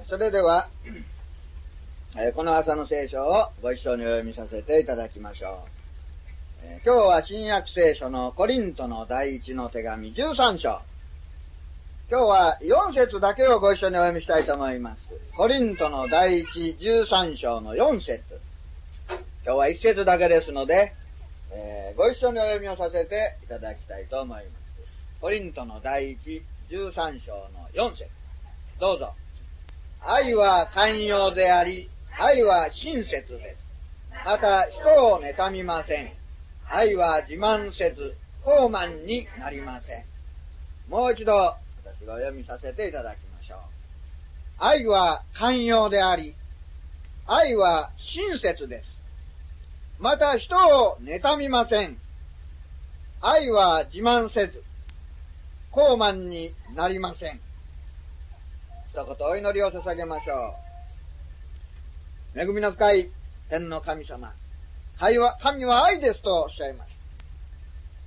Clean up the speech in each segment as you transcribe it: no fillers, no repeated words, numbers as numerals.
それでは、この朝の聖書をご一緒にお読みさせていただきましょう。今日は新約聖書のコリントの第一の手紙13章。今日は4節だけをご一緒にお読みしたいと思います。コリントの第一13章の4節。今日は1節だけですので、ご一緒にお読みをさせていただきたいと思います。コリントの第一13章の4節。どうぞ。愛は寛容であり、愛は親切です。また人を妬みません。愛は自慢せず、傲慢になりません。もう一度、私がお読みさせていただきましょう。愛は寛容であり、愛は親切です。また人を妬みません。愛は自慢せず、傲慢になりません。一言お祈りを捧げましょう。恵みの深い天の神様。神は愛ですとおっしゃいました。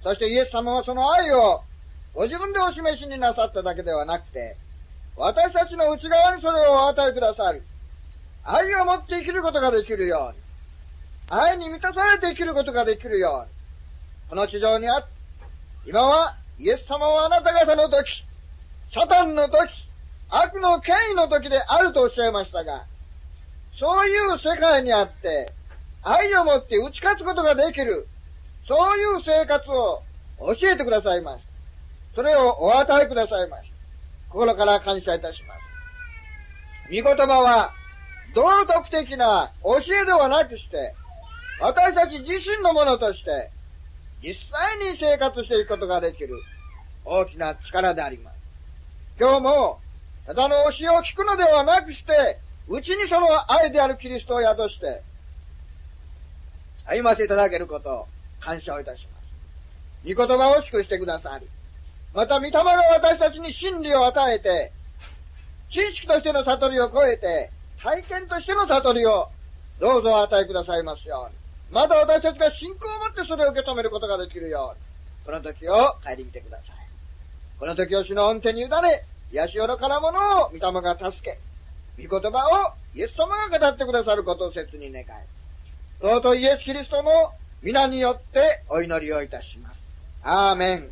そしてイエス様はその愛をご自分でお示しになさっただけではなくて、私たちの内側にそれをお与えくださり、愛を持って生きることができるように、愛に満たされて生きることができるように、この地上にあって、今はイエス様はあなた方の時、サタンの時、悪の権威の時であるとおっしゃいましたが、そういう世界にあって、愛を持って打ち勝つことができる、そういう生活を教えてくださいました。それをお与えくださいました。心から感謝いたします。御言葉は、道徳的な教えではなくして、私たち自身のものとして、実際に生活していくことができる大きな力であります。今日も、ただの教えを聞くのではなくして、うちにその愛であるキリストを宿して、歩ませていただけることを感謝をいたします。御言葉を祝してくださり、また御霊が私たちに真理を与えて、知識としての悟りを超えて、体験としての悟りをどうぞお与えくださいますように。また私たちが信仰を持ってそれを受け止めることができるように、この時を帰り見てください。この時を主の御手に委ね、癒し愚かなものを御霊が助け、御言葉をイエス様が語ってくださることを切に願い、尊いイエスキリストの皆によってお祈りをいたします。アーメン。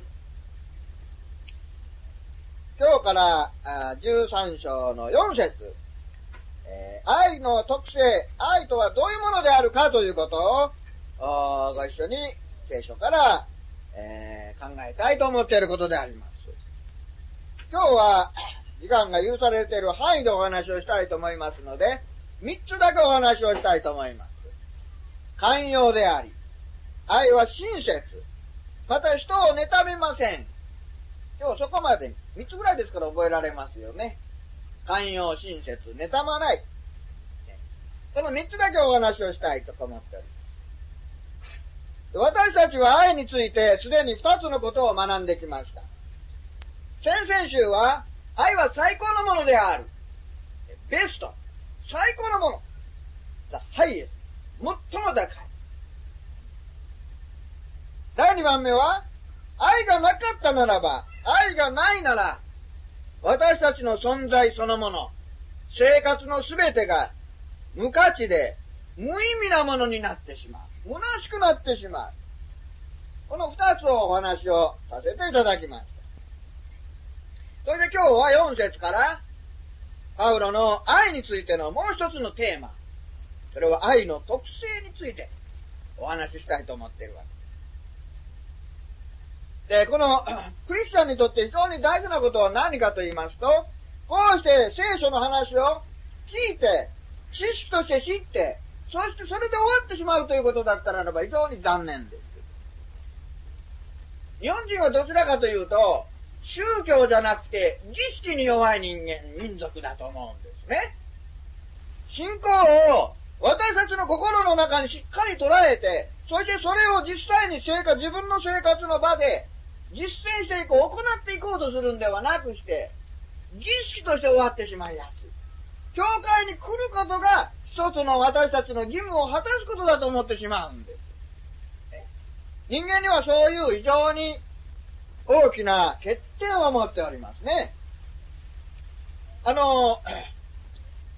今日から13章の4節、愛の特性、愛とはどういうものであるかということをご一緒に聖書から、考えたいと思っていることであります。今日は時間が許されている範囲でお話をしたいと思いますので、3つだけお話をしたいと思います。寛容であり、愛は親切、また人を妬みません。今日そこまで3つぐらいですから覚えられますよね。寛容、親切、妬まない。この3つだけお話をしたいと思っております。私たちは愛についてすでに2つのことを学んできました。先々週は愛は最高のものである。ベスト。最高のもの。The highest。最も高い。第2番目は、愛がなかったならば、愛がないなら、私たちの存在そのもの、生活のすべてが無価値で無意味なものになってしまう。虚しくなってしまう。この2つをお話をさせていただきました。それで今日は4節から、パウロの愛についてのもう一つのテーマ、それは愛の特性についてお話ししたいと思っているわけです。で、このクリスチャンにとって非常に大事なことは何かと言いますと、こうして聖書の話を聞いて、知識として知って、そしてそれで終わってしまうということだったならば非常に残念です。日本人はどちらかというと、宗教じゃなくて儀式に弱い民族だと思うんですね。信仰を私たちの心の中にしっかり捉えて、そしてそれを実際に自分の生活の場で実践していこう、行っていこうとするんではなくして、儀式として終わってしまいやすい。教会に来ることが一つの私たちの義務を果たすことだと思ってしまうんです。人間にはそういう非常に大きな欠点を持っておりますね。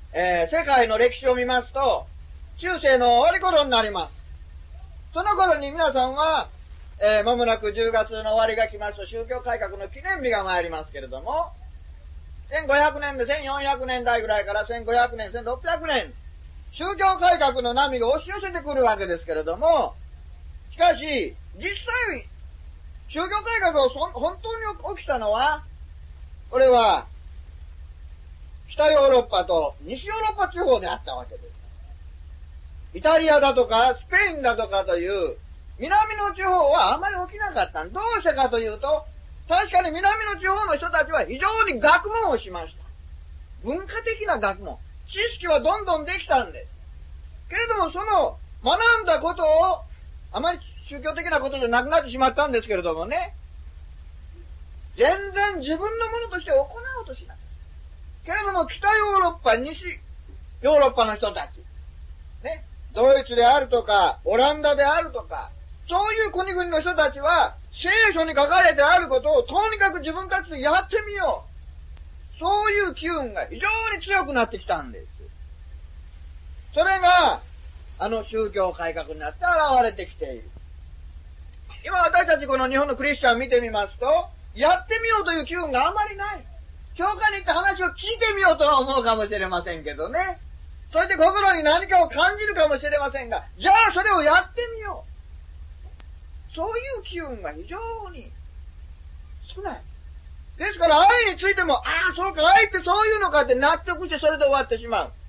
世界の歴史を見ますと、中世の終わり頃になります。その頃に皆さんは、間もなく10月の終わりが来ますと、宗教改革の記念日が参りますけれども、1500年で1400年代ぐらいから1500年、1600年、宗教改革の波が押し寄せてくるわけですけれども、しかし、実際、宗教改革を本当に起きたのは、これは、北ヨーロッパと西ヨーロッパ地方であったわけです。イタリアだとかスペインだとかという南の地方はあまり起きなかった。どうしてかというと、確かに南の地方の人たちは非常に学問をしました。文化的な学問。知識はどんどんできたんです。けれどもその学んだことをあまり宗教的なことじゃなくなってしまったんですけれどもね、全然自分のものとして行おうとしない。けれども北ヨーロッパ、西ヨーロッパの人たち、ね、ドイツであるとか、オランダであるとか、そういう国々の人たちは、聖書に書かれてあることをとにかく自分たちでやってみよう。そういう機運が非常に強くなってきたんです。それが、宗教改革になって現れてきている。今私たちこの日本のクリスチャンを見てみますと、やってみようという機運があまりない。教会に行って話を聞いてみようとは思うかもしれませんけどね。そして心に何かを感じるかもしれませんが、じゃあそれをやってみよう。そういう機運が非常に少ない。ですから愛についても、ああ、そうか、愛ってそういうのかって納得してそれで終わってしまう。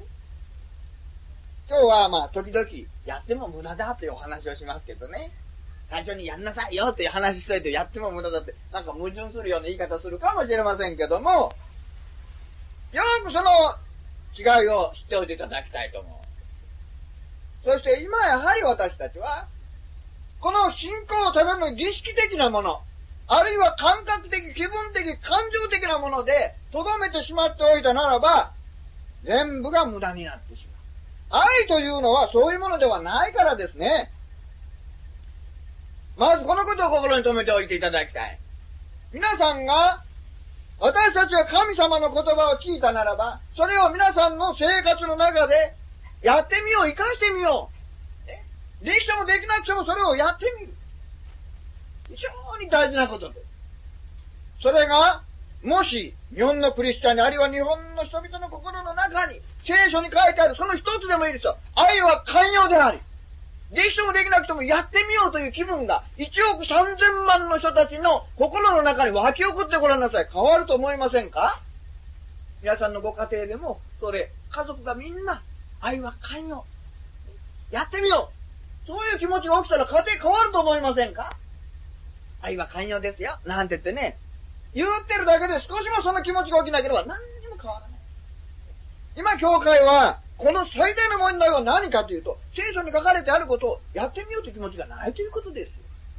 今日は時々やっても無駄だというお話をしますけどね。最初にやんなさいよっていう話しといてやっても無駄だってなんか矛盾するような言い方するかもしれませんけども、よくその違いを知っておいていただきたいと思う。そして今やはり私たちはこの信仰をただの儀式的なもの、あるいは感覚的、気分的、感情的なもので留めてしまっておいたならば全部が無駄になってしまう。愛というのはそういうものではないからですね。まずこのことを心に留めておいていただきたい。皆さんが、私たちは神様の言葉を聞いたならば、それを皆さんの生活の中でやってみよう、生かしてみよう。できてもできなくてもそれをやってみる。非常に大事なことです。それが、もし日本のクリスチャンに、あるいは日本の人々の心の中に聖書に書いてあるその一つでもいいですよ。愛は寛容であり、できてもできなくてもやってみようという気分が1億3000万の人たちの心の中に湧き起こってごらんなさい。変わると思いませんか？皆さんのご家庭でもそれ、家族がみんな愛は寛容、やってみよう、そういう気持ちが起きたら家庭変わると思いませんか？愛は寛容ですよなんて言ってね、言ってるだけで少しもその気持ちが起きなければ何にも変わらない。今教会はこの最大の問題は何かというと、聖書に書かれてあることをやってみようという気持ちがないということです。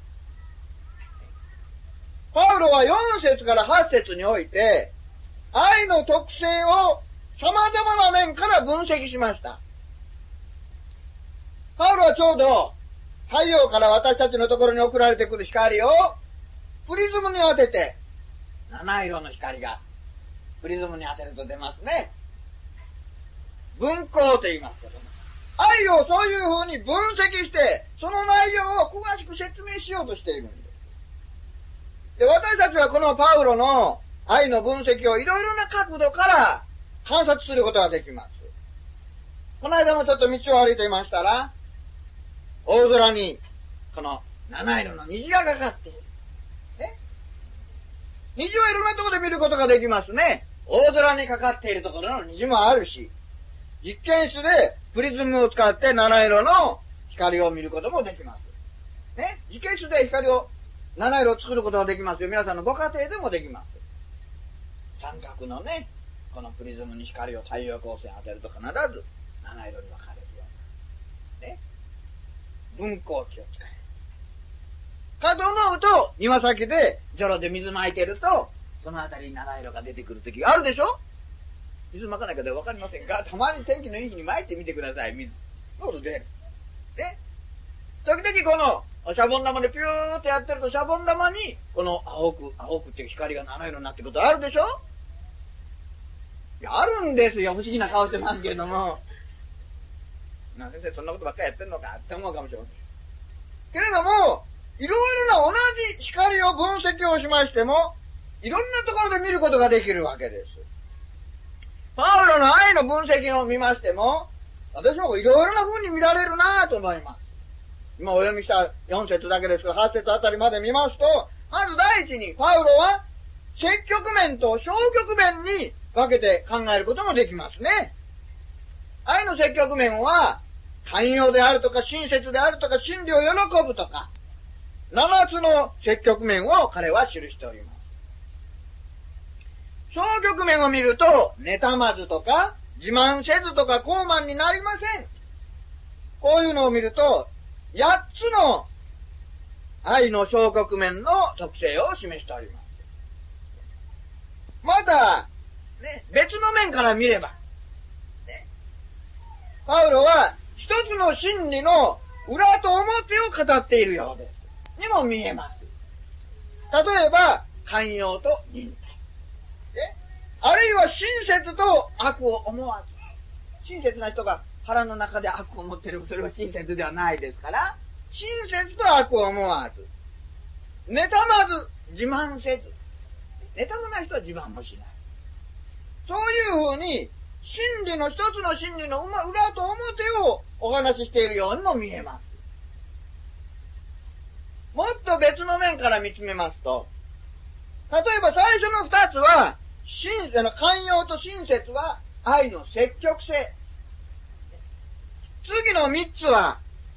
パウロは4節から8節において、愛の特性を様々な面から分析しました。パウロはちょうど太陽から私たちのところに送られてくる光をプリズムに当てて、七色の光がプリズムに当てると出ますね。分光と言いますけども、愛をそういう風に分析して、その内容を詳しく説明しようとしているんです。で、私たちはこのパウロの愛の分析をいろいろな角度から観察することができます。この間もちょっと道を歩いていましたら、大空にこの七色の虹がかかっている。ね、虹はいろんなところで見ることができますね。大空にかかっているところの虹もあるし、実験室でプリズムを使って七色の光を見ることもできます。ね、実験室で七色を作ることができますよ。皆さんのご家庭でもできます。三角のね、このプリズムに光を太陽光線当てると必ず七色に分かれるような。ね。分光器を使える。かと思うと、庭先でジョロで水まいてると、そのあたりに七色が出てくるときがあるでしょ？水まかない方わかりませんか？たまに天気のいい日に撒いてみてください、水。そう出る。で、時々この、シャボン玉でピューってやってると、シャボン玉に、この青くっていう光が七色になってくることあるでしょ？ あるんですよ。不思議な顔してますけれども。先生そんなことばっかりやってんのかって思うかもしれません。けれども、いろいろな同じ光を分析をしましても、いろんなところで見ることができるわけです。パウロの愛の分析を見ましても、私もいろいろな風に見られるなぁと思います。今お読みした4節だけですが、8節あたりまで見ますと、まず第一に、パウロは、積極面と消極面に分けて考えることもできますね。愛の積極面は、寛容であるとか、親切であるとか、真理を喜ぶとか、7つの積極面を彼は記しております。消極面を見ると、妬まずとか、自慢せずとか、高慢になりません。こういうのを見ると、8つの愛の消極面の特性を示しております。また、別の面から見れば、パウロは一つの真理の裏と表を語っているようです。にも見えます。例えば、寛容と忍耐。あるいは親切と悪を思わず。親切な人が腹の中で悪を持っている。それは親切ではないですから、親切と悪を思わず。妬まず、自慢せず。妬まない人は自慢もしない。そういうふうに、一つの真理の裏と表をお話ししているようにも見えます。もっと別の面から見つめますと、例えば最初の2つは、寛容と親切は愛の積極性。次の3つは、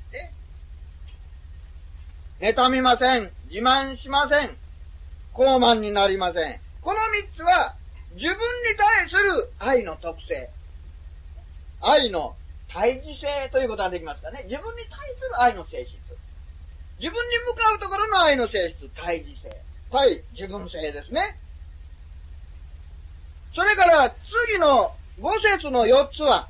妬みません、自慢しません、高慢になりません。この3つは、自分に対する愛の特性。愛の対峙性ということができますからね。自分に対する愛の性質。自分に向かうところの愛の性質、対峙性。対自分性ですね。それから次の5節の4つは、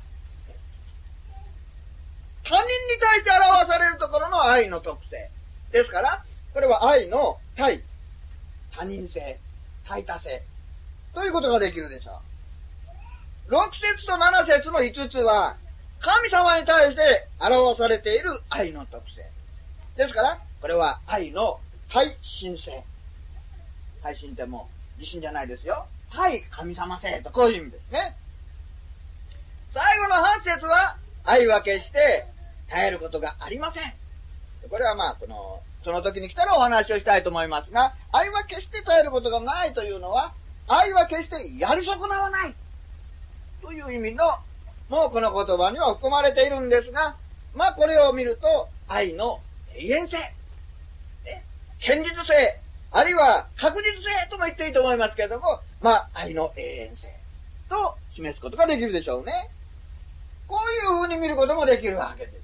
他人に対して表されるところの愛の特性。ですから、これは愛の対他人性、対他性。ということができるでしょう。6節と7節の5つは、神様に対して表されている愛の特性。ですから、これは愛の対神性。対神ってもう、自信じゃないですよ。対神様性とこういう意味ですね。最後の8節は、愛は決して耐えることがありません。これはその時に来たらお話をしたいと思いますが、愛は決して耐えることがないというのは、愛は決してやり損なわないという意味の、もうこの言葉には含まれているんですが、これを見ると、愛の永遠性、堅実性、あるいは確実性とも言っていいと思いますけれども、愛の永遠性と示すことができるでしょうね。こういう風に見ることもできるわけです。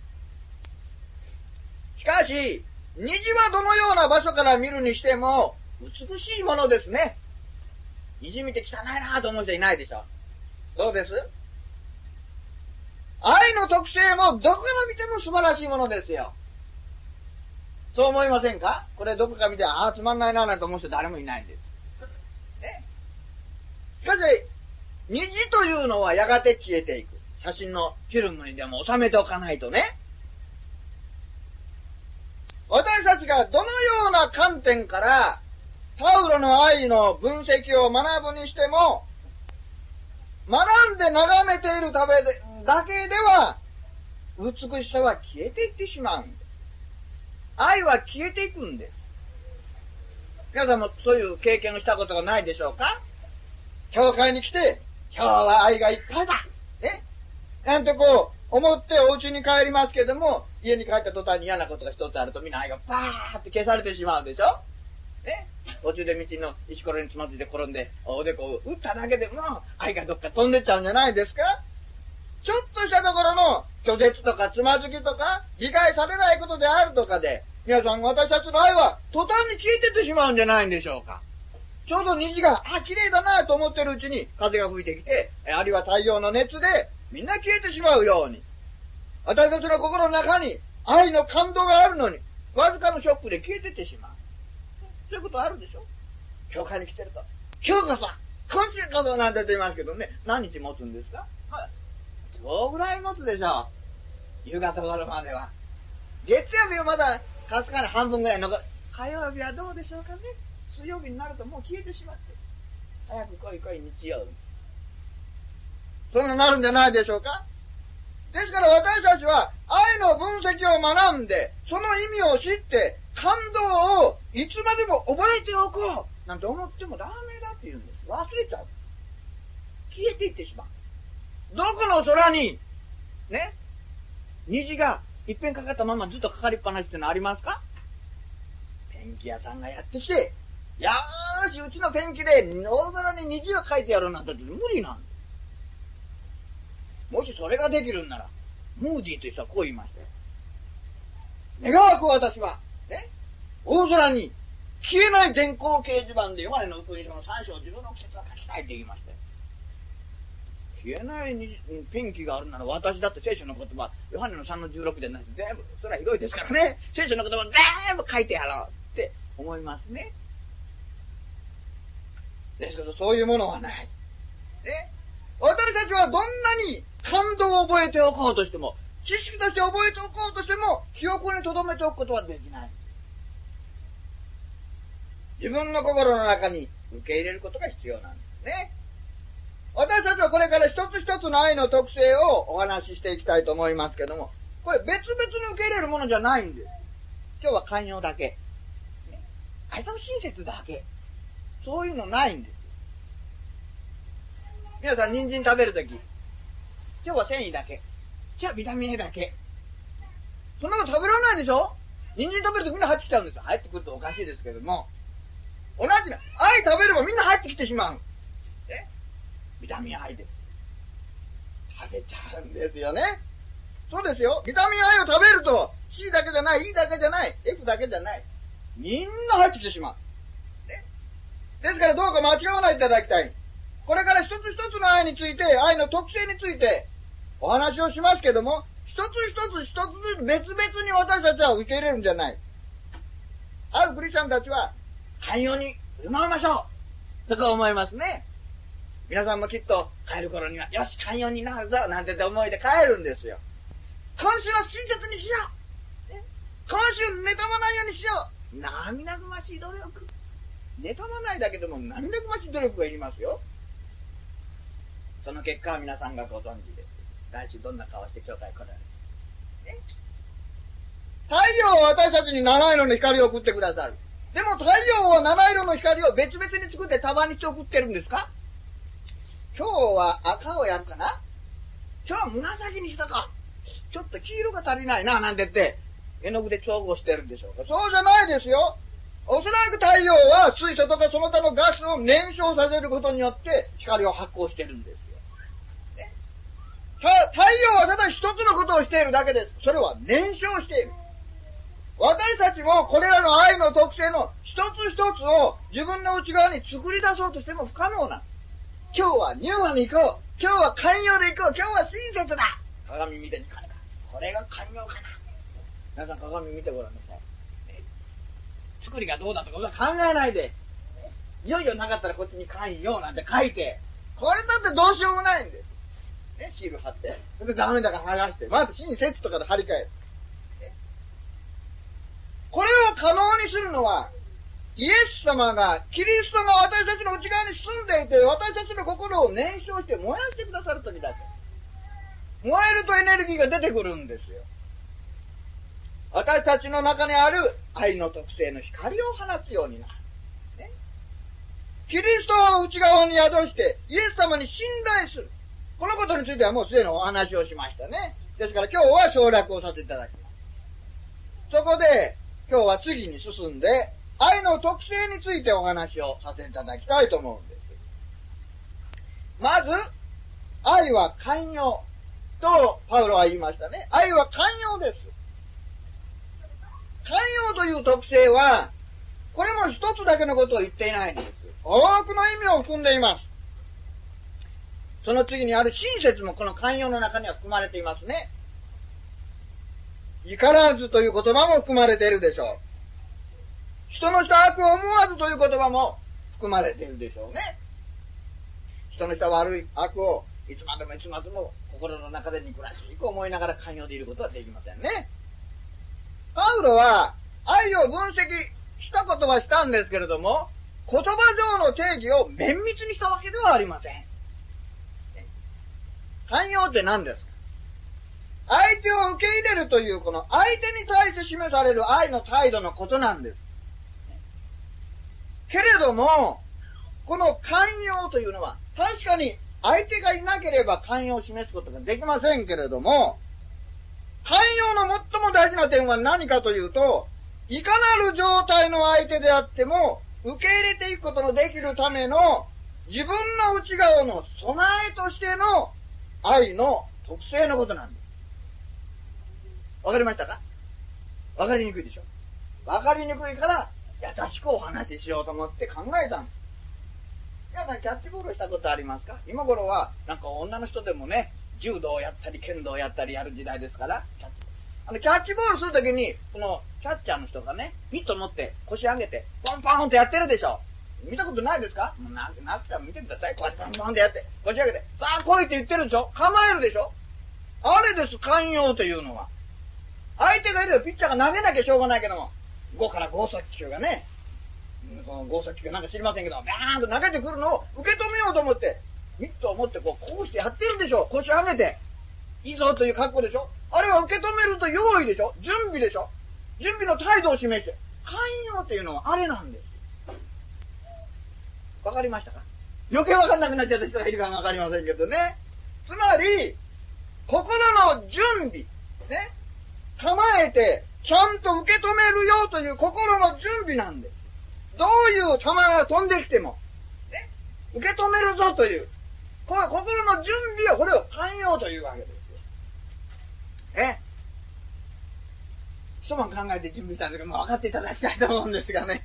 しかし、虹はどのような場所から見るにしても、美しいものですね。虹見て汚いなと思う人いないでしょ。どうです？愛の特性もどこから見ても素晴らしいものですよ。そう思いませんか？これどこか見て、つまんないななんて思う人誰もいないんです。しかし、虹というのはやがて消えていく。写真のフィルムにでも収めておかないとね。私たちがどのような観点からパウロの愛の分析を学ぶにしても、学んで眺めているだけでは美しさは消えていってしまうんです。愛は消えていくんです。皆さんもそういう経験をしたことがないでしょうか？教会に来て、今日は愛がいっぱいだね、なんて思ってお家に帰りますけども、家に帰った途端に嫌なことが一つあるとみんな愛がバーって消されてしまうでしょね。途中で道の石ころにつまずいて転んで、おでこを打っただけでも愛がどっか飛んでっちゃうんじゃないですか？ちょっとしたところの拒絶とかつまずきとか、理解されないことであるとかで、皆さん私たちの愛は途端に消えてってしまうんじゃないんでしょうか？ちょうど虹が、綺麗だなと思ってるうちに風が吹いてきて、あるいは太陽の熱でみんな消えてしまうように、私たちの心の中に愛の感動があるのに、わずかのショックで消えてってしまう。そういうことあるでしょ？教会に来てると。今日こそ、 今週こそなんて言いますけどね、何日持つんですか？はい。今日ぐらい持つでしょう。夕方頃までは。月曜日はまだ、かすかに半分ぐらい残る。火曜日はどうでしょうかね。水曜日になるともう消えてしまって。早く来い来い日曜日。そんななるんじゃないでしょうか。ですから私たちは愛の分析を学んで、その意味を知って、感動をいつまでも覚えておこうなんて思ってもダメだって言うんです。忘れちゃう。消えていってしまう。どこの空に、ね、虹がいっぺんかかったままずっとかかりっぱなしっていうのありますか？ペンキ屋さんがやってきて、よーし、うちのペンキで大空に虹を描いてやるなんて無理なんです。もしそれができるんなら、ムーディーという人はこう言いましたよ。願わく私は、ね、大空に消えない電光掲示板でヨハネの福音書の3章16節を書きたいって言いましたよ。消えないペンキがあるなら私だって聖書の言葉、ヨハネの3の16でなく全部、それはひどいですからね、聖書の言葉全部書いてやろうって思いますね。ですけどそういうものはない。ね、私たちはどんなに感動を覚えておこうとしても、知識として覚えておこうとしても、記憶に留めておくことはできない。自分の心の中に受け入れることが必要なんですね。私たちはこれから一つ一つの愛の特性をお話ししていきたいと思いますけども、これ別々に受け入れるものじゃないんです。今日は寛容だけ。明日の親切だけ。そういうのないんです。皆さん人参食べるとき、今日は繊維だけ。今日はビタミン A だけ。そんなの食べられないでしょ？人参食べるとみんな入ってきちゃうんですよ。入ってくるとおかしいですけども。同じな。愛食べればみんな入ってきてしまう。ビタミン I です。食べちゃうんですよね。そうですよ。ビタミン I を食べると C だけじゃない、E だけじゃない、F だけじゃない。みんな入ってきてしまう。ですからどうか間違わないでいただきたい。これから一つ一つの愛について、愛の特性についてお話をしますけども、一つ一つずつ別々に私たちは受け入れるんじゃない。あるクリスチャンたちは寛容に振る舞いましょうとか思いますね。皆さんもきっと帰る頃には、よし、寛容になるぞなんて思いで帰るんですよ。今週は親切にしよう、今週妬まないようにしよう。涙ぐましい努力。妬まないだけでも涙ぐましい努力がいりますよ。その結果は皆さんがご存知です。来週どんな顔して教会来られる。太陽は私たちに七色の光を送ってくださる。でも太陽は七色の光を別々に作って束にして送ってるんですか？今日は赤をやるかな？今日は紫にしたか？ちょっと黄色が足りないな、なんて言って、絵の具で調合してるんでしょうか？そうじゃないですよ。おそらく太陽は水素とかその他のガスを燃焼させることによって光を発光してるんですよ。太陽はただ一つのことをしているだけです。それは燃焼している。私たちもこれらの愛の特性の一つ一つを自分の内側に作り出そうとしても不可能な。今日はニューマに行こう。今日は寛容で行こう。今日は親切だ。鏡見てみかね。これが寛容かな。皆さん鏡見てごらんなさい。作りがどうだとか考えないで。いよいよなかったらこっちに寛容なんて書いて。これだってどうしようもないんです。シール貼って。それでダメだから剥がして。まず親切とかで貼り替える。これを可能にするのは、イエス様が、キリストが私たちの内側に住んでいて、私たちの心を燃焼して燃やしてくださるときだけ。燃えるとエネルギーが出てくるんですよ。私たちの中にある愛の特性の光を放つようになる。キリストを内側に宿して、イエス様に信頼する。このことについてはもうすでにお話をしましたね。ですから今日は省略をさせていただきます。そこで、今日は次に進んで、愛の特性についてお話をさせていただきたいと思うんです。まず、愛は寛容とパウロは言いましたね。愛は寛容です。寛容という特性は、これも一つだけのことを言っていないんです。多くの意味を含んでいます。その次にある親切もこの寛容の中には含まれていますね。怒らずという言葉も含まれているでしょう。人のした悪を思わずという言葉も含まれているでしょうね。 人の人は悪い悪をいつまでもいつまでも心の中で憎らしく思いながら寛容でいることはできませんね。パウロは愛を分析したことはしたんですけれども、言葉上の定義を綿密にしたわけではありません。寛容って何ですか？相手を受け入れるというこの相手に対して示される愛の態度のことなんです。けれども、この寛容というのは確かに相手がいなければ寛容を示すことができませんけれども、寛容の最も大事な点は何かというと、いかなる状態の相手であっても受け入れていくことのできるための自分の内側の備えとしての愛の特性のことなんです。わかりましたか？わかりにくいでしょ？わかりにくいから優しくお話ししようと思って考えたんです。皆さんキャッチボールしたことありますか？今頃はなんか女の人でもね、柔道をやったり剣道をやったりやる時代ですから、キャッチボールするときに、このキャッチャーの人がね、ミット持って腰上げて、ポンポンってやってるでしょ？見たことないですか？もうなくても見てください。こうやってポンポンってやって、腰上げて、さあ来いって言ってるでしょ？構えるでしょ？あれです、寛容というのは。相手がいればピッチャーが投げなきゃしょうがないけども、5から剛速球がね、その剛速球なんか知りませんけど、バーンと投げてくるのを受け止めようと思って、ミットを持ってこうしてやってるでしょ？腰上げて。いいぞという格好でしょ？あれは受け止めると用意でしょ？準備でしょ？準備の態度を示して。寛容というのはあれなんです。わかりましたか？余計わかんなくなっちゃった人がいるかもわかりませんけどね。つまり、心の準備。ね。構えて、ちゃんと受け止めるよという心の準備なんです。どういう球が飛んできても、ね。受け止めるぞという。この心の準備はこれを寛容というわけですよ。一晩考えて準備したんですけど、分かっていただきたいと思うんですがね。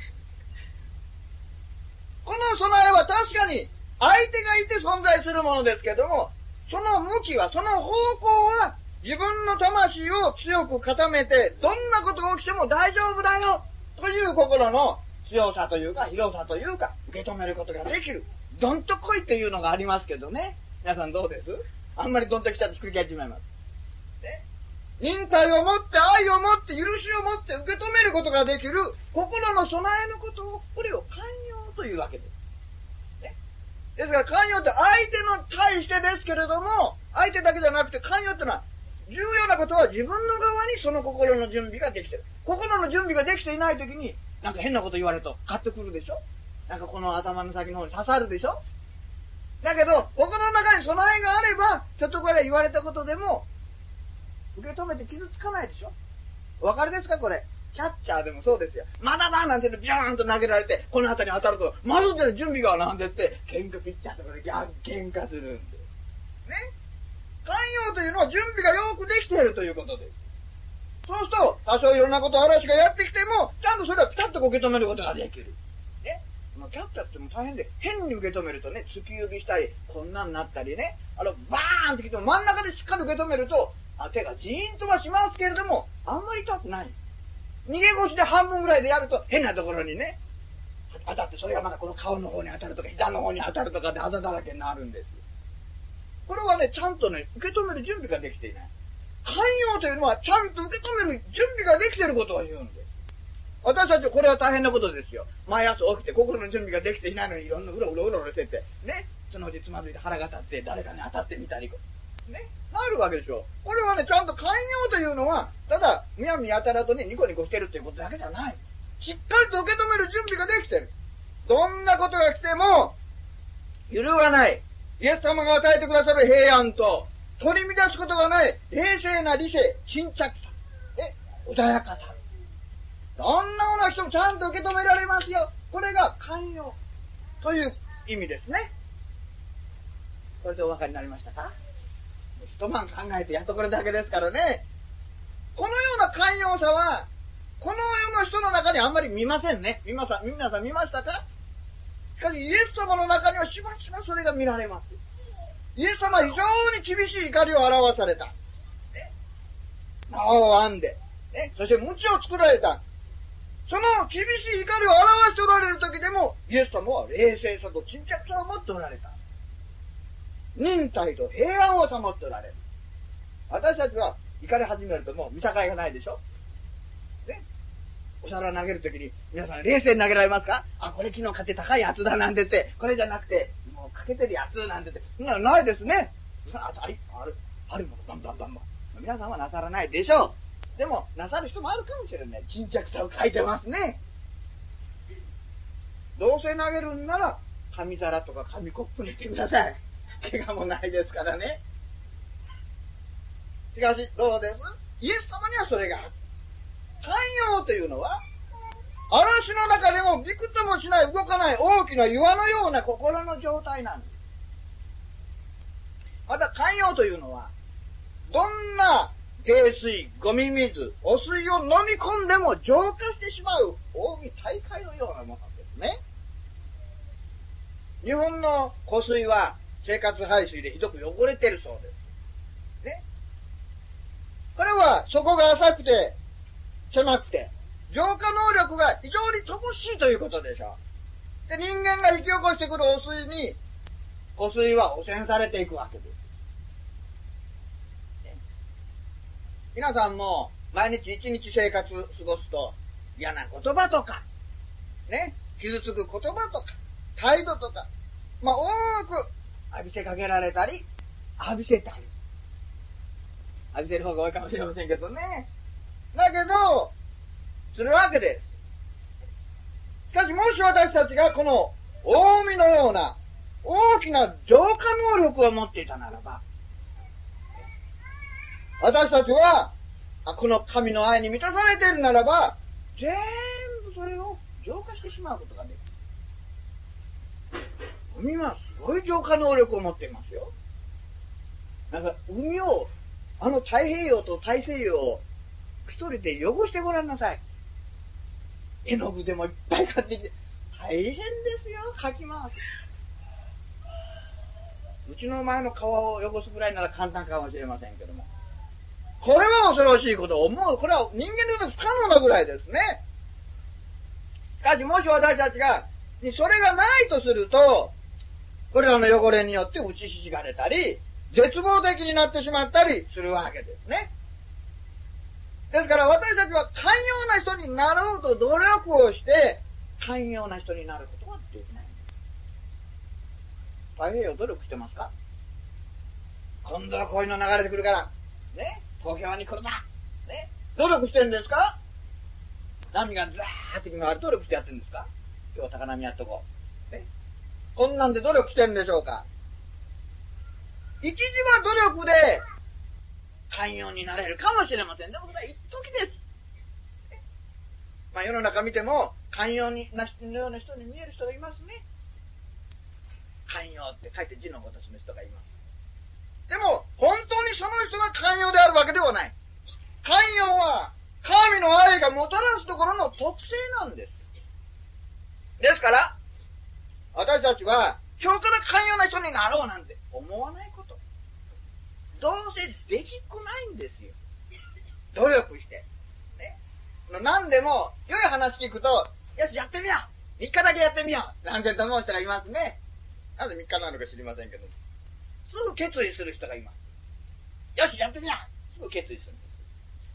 この備えは確かに相手がいて存在するものですけども、その向きは、その方向は自分の魂を強く固めて、どんなことが起きても大丈夫だよという心の強さというか、広さというか、受け止めることができる。どんと来いっていうのがありますけどね。皆さんどうです？あんまりどんと来ちゃってひっくり返ってしまいます。忍耐をもって、愛をもって、許しをもって受け止めることができる心の備えのことを、これを寛容というわけです。ですから寛容って相手の対してですけれども、相手だけじゃなくて寛容ってのは、重要なことは自分の側にその心の準備ができてる。心の準備ができていないときに、なんか変なこと言われるとカッとくるでしょ？なんかこの頭の先の方に刺さるでしょ？だけど、心の中に備えがあれば、ちょっとこれ言われたことでも、受け止めて傷つかないでしょ？お分かりですかこれ。キャッチャーでもそうですよ。まだだなんてビャーンと投げられて、この辺りに当たると、まだで準備がなんて言って、喧嘩ピッチャーとかで喧嘩するんです。ね？寛容というのは準備がよくできているということです。そうすると、多少いろんなことを嵐がやってきても、ちゃんとそれはピタッと受け止めることができる。ね？キャッチャーっても大変で、変に受け止めるとね、突き指したり、こんなんなったりね、バーンって来ても真ん中でしっかり受け止めると、手がジーンとはしますけれども、あんまり痛くない。逃げ腰で半分ぐらいでやると、変なところにね、当たって、それがまたこの顔の方に当たるとか、膝の方に当たるとかであざだらけになるんです。これはね、ちゃんとね、受け止める準備ができていない。寛容というのは、ちゃんと受け止める準備ができていることを言うんです。私たちはこれは大変なことですよ。毎朝起きて心の準備ができていないのにいろんなうろしてて、ね、そのうちつまずいて腹が立って誰かに当たってみたり、ね、なるわけでしょ。これはね、ちゃんと寛容というのは、ただ、むやみやたらとね、ニコニコしてるっていうことだけじゃない。しっかりと受け止める準備ができてる。どんなことが来ても、揺るがない。イエス様が与えてくださる平安と、取り乱すことがない、冷静な理性、沈着さ、穏やかさ。どんなものが来てもちゃんと受け止められますよ。これが寛容という意味ですね。これでお分かりになりましたか？一晩考えてやっとこれだけですからね。このような寛容さは、この世の人の中にあんまり見ませんね。皆さん見ましたか？しかしイエス様の中にはしばしばそれが見られます。イエス様は非常に厳しい怒りを表された。縄を編んで、そして鞭を作られた。その厳しい怒りを表しておられる時でも、イエス様は冷静さと沈着さを持っておられた。 忍耐と平安を保っておられる。私たちは怒り始めるともう見境がないでしょ。ね。お皿投げるときに皆さん冷静に投げられますか？あ、これ昨日買って高いやつだなんて言って、これじゃなくて、もうかけてるやつなんて言って、ないですね。あるものバンバンバンバン。皆さんはなさらないでしょう。でも、なさる人もあるかもしれない。沈着さを書いてますね。どうせ投げるんなら、紙皿とか紙コップにしてください。怪我もないですからね。しかし、どうです？イエス様にはそれがある。寛容というのは、嵐の中でもびくともしない、動かない大きな岩のような心の状態なんです。また寛容というのは、どんな泥水、ゴミ水、汚水を飲み込んでも浄化してしまう大い大海のようなものですね。日本の湖水は生活排水でひどく汚れてるそうです。ね。これは底が浅くて狭くて浄化能力が非常に乏しいということでしょう。で、人間が引き起こしてくる汚水に湖水は汚染されていくわけです。皆さんも毎日一日生活過ごすと嫌な言葉とか、ね、傷つく言葉とか、態度とか、多く浴びせかけられたり、浴びせたり。浴びせる方が多いかもしれませんけどね。だけど、するわけです。しかしもし私たちがこの大海のような大きな浄化能力を持っていたならば、私たちは、この神の愛に満たされているならば、全部それを浄化してしまうことができる。海はすごい浄化能力を持っていますよ。なんか海を、太平洋と大西洋を一人で汚してごらんなさい。絵の具でもいっぱい買ってきて、大変ですよ、かき回す。うちの前の川を汚すぐらいなら簡単かもしれませんけども。これは恐ろしいことを思う。これは人間で言うと不可能なぐらいですね。しかしもし私たちが、それがないとすると、これらの汚れによって打ちひしがれたり、絶望的になってしまったりするわけですね。ですから私たちは寛容な人になろうと努力をして、寛容な人になることができない。太平洋努力してますか？今度はこういうの流れてくるから、ね、東京湾に来るな、ね、努力してるんですか？波がザーって来る努力してやってるんですか？今日は高波やっとこう。ね、こんなんで努力してるんでしょうか？一時は努力で寛容になれるかもしれません。でもそれは一時です。世の中見ても寛容なような人に見える人がいますね。寛容って書いて字のごとしの人がいます。でも本当にその人が寛容であるわけではない。寛容は神の愛がもたらすところの特性なんです。ですから私たちは今日から寛容な人になろうなんて思わないこと。どうせできっこないんですよ。努力して。ね。何でも、良い話聞くと、よし、やってみよう !3 日だけやってみようなんて思う人がいますね。なぜ3日なのか知りませんけど。すぐ決意する人がいます。よし、やってみようすぐ決意するんです。